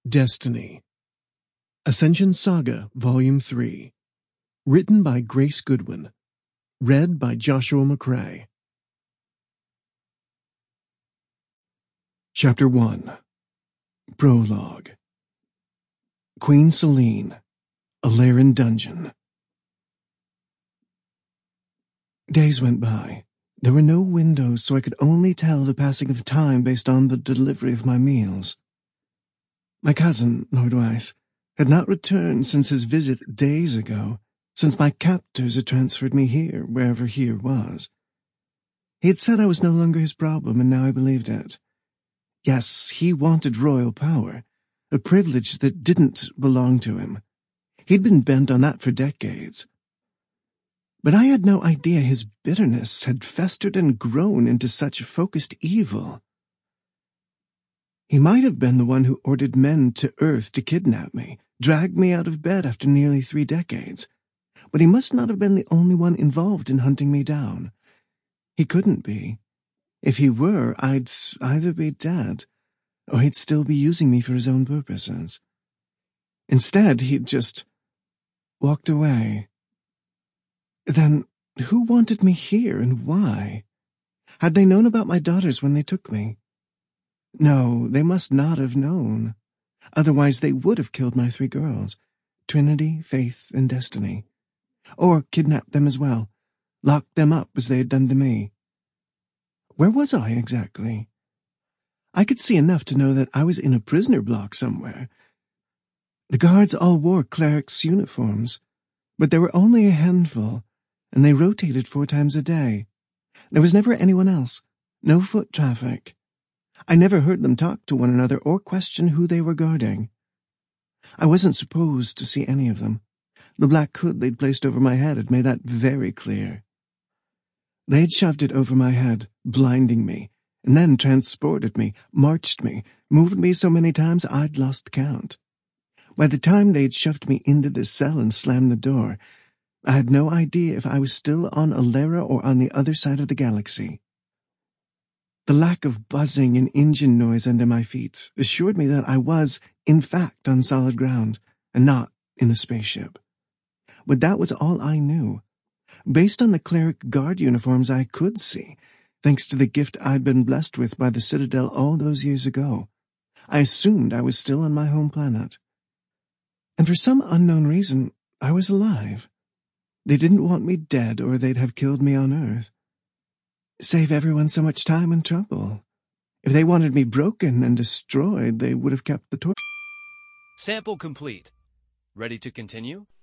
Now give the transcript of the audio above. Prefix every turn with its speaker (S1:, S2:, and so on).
S1: Destiny. Ascension Saga, Volume 3. Written by Grace Goodwin. Read by Joshua McCrae. Chapter 1. Prologue. Queen Selene, Alaran Dungeon. Days went by. There were no windows, so I could only tell the passing of time based on the delivery of my meals. My cousin, Lord Weiss, had not returned since his visit days ago, since my captors had transferred me here, wherever here was. He had said I was no longer his problem, and now I believed it. Yes, he wanted royal power, a privilege that didn't belong to him. He'd been bent on that for decades. But I had no idea his bitterness had festered and grown into such focused evil. He might have been the one who ordered men to Earth to kidnap me, drag me out of bed after nearly 3 decades, but he must not have been the only one involved in hunting me down. He couldn't be. If he were, I'd either be dead, or he'd still be using me for his own purposes. Instead, he'd just walked away. Then, who wanted me here and why? Had they known about my daughters when they took me? No, they must not have known. Otherwise they would have killed my 3 girls, Trinity, Faith, and Destiny. Or kidnapped them as well, locked them up as they had done to me. Where was I exactly? I could see enough to know that I was in a prisoner block somewhere. The guards all wore clerics' uniforms, but there were only a handful, and they rotated 4 times a day. There was never anyone else, no foot traffic. I never heard them talk to one another or question who they were guarding. I wasn't supposed to see any of them. The black hood they'd placed over my head had made that very clear. They'd shoved it over my head, blinding me, and then transported me, marched me, moved me so many times I'd lost count. By the time they'd shoved me into this cell and slammed the door, I had no idea if I was still on Alara or on the other side of the galaxy. The lack of buzzing and engine noise under my feet assured me that I was, in fact, on solid ground, and not in a spaceship. But that was all I knew. Based on the cleric guard uniforms I could see, thanks to the gift I'd been blessed with by the Citadel all those years ago, I assumed I was still on my home planet. And for some unknown reason, I was alive. They didn't want me dead, or they'd have killed me on Earth. Save everyone so much time and trouble. If they wanted me broken and destroyed, they would have kept the torch.
S2: Sample complete. Ready to continue?